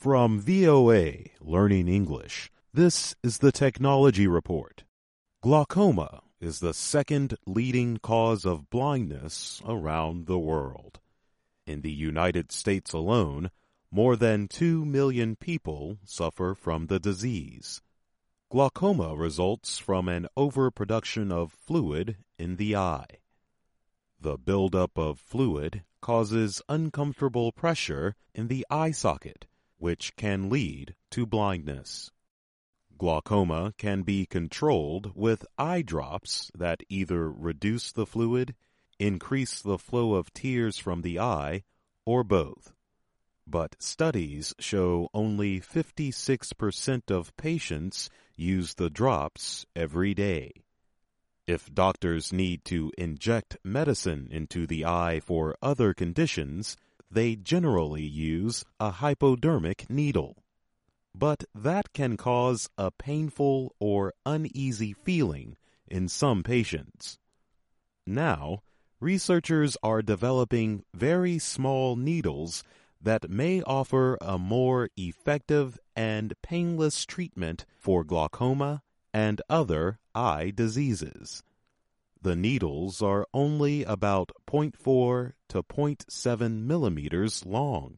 From VOA Learning English, this is the Technology Report. Glaucoma is the second leading cause of blindness around the world. In the United States alone, more than 2 million people suffer from the disease. Glaucoma results from an overproduction of fluid in the eye. The buildup of fluid causes uncomfortable pressure in the eye socket, which can lead to blindness. Glaucoma can be controlled with eye drops that either reduce the fluid, increase the flow of tears from the eye, or both. But studies show only 56% of patients use the drops every day. If doctors need to inject medicine into the eye for other conditions, they generally use a hypodermic needle. But that can cause a painful or uneasy feeling in some patients. Now, researchers are developing very small needles that may offer a more effective and painless treatment for glaucoma and other eye diseases. The needles are only about 0.4 to 0.7 millimeters long.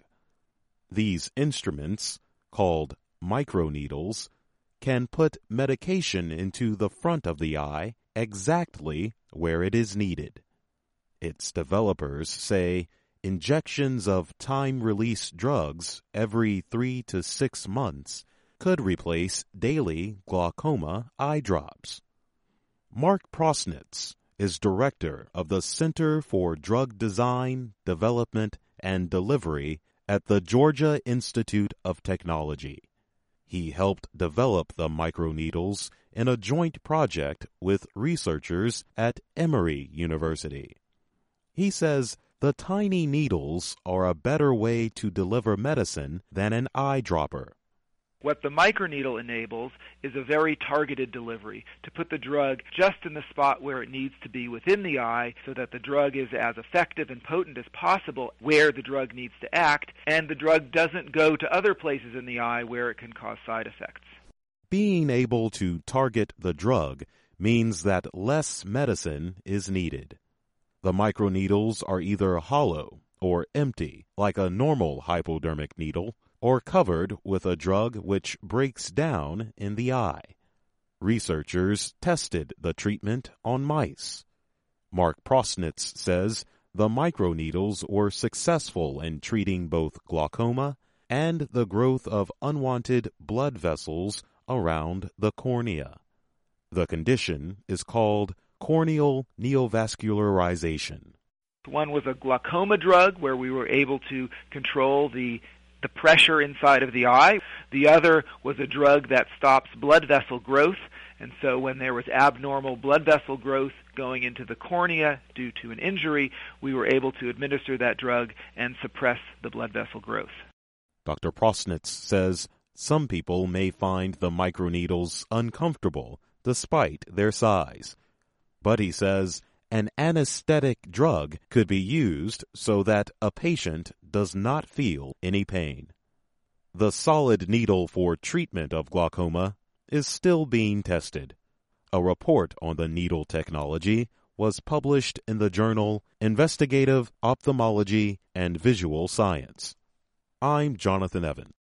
These instruments, called microneedles, can put medication into the front of the eye exactly where it is needed. Its developers say injections of time-release drugs every 3 to 6 months could replace daily glaucoma eye drops. Mark Prosnitz is director of the Center for Drug Design, Development, and Delivery at the Georgia Institute of Technology. He helped develop the microneedles in a joint project with researchers at Emory University. He says the tiny needles are a better way to deliver medicine than an eyedropper. What the microneedle enables is a very targeted delivery, to put the drug just in the spot where it needs to be within the eye so that the drug is as effective and potent as possible where the drug needs to act, and the drug doesn't go to other places in the eye where it can cause side effects. Being able to target the drug means that less medicine is needed. The microneedles are either hollow or empty, like a normal hypodermic needle, or covered with a drug which breaks down in the eye. Researchers tested the treatment on mice. Mark Prosnitz says the microneedles were successful in treating both glaucoma and the growth of unwanted blood vessels around the cornea. The condition is called corneal neovascularization. One was a glaucoma drug where we were able to control the pressure inside of the eye. The other was a drug that stops blood vessel growth, and so when there was abnormal blood vessel growth going into the cornea due to an injury, we were able to administer that drug and suppress the blood vessel growth. Dr. Prosnitz says some people may find the microneedles uncomfortable despite their size. But he says an anesthetic drug could be used so that a patient does not feel any pain. The solid needle for treatment of glaucoma is still being tested. A report on the needle technology was published in the journal Investigative Ophthalmology and Visual Science. I'm Jonathan Evans.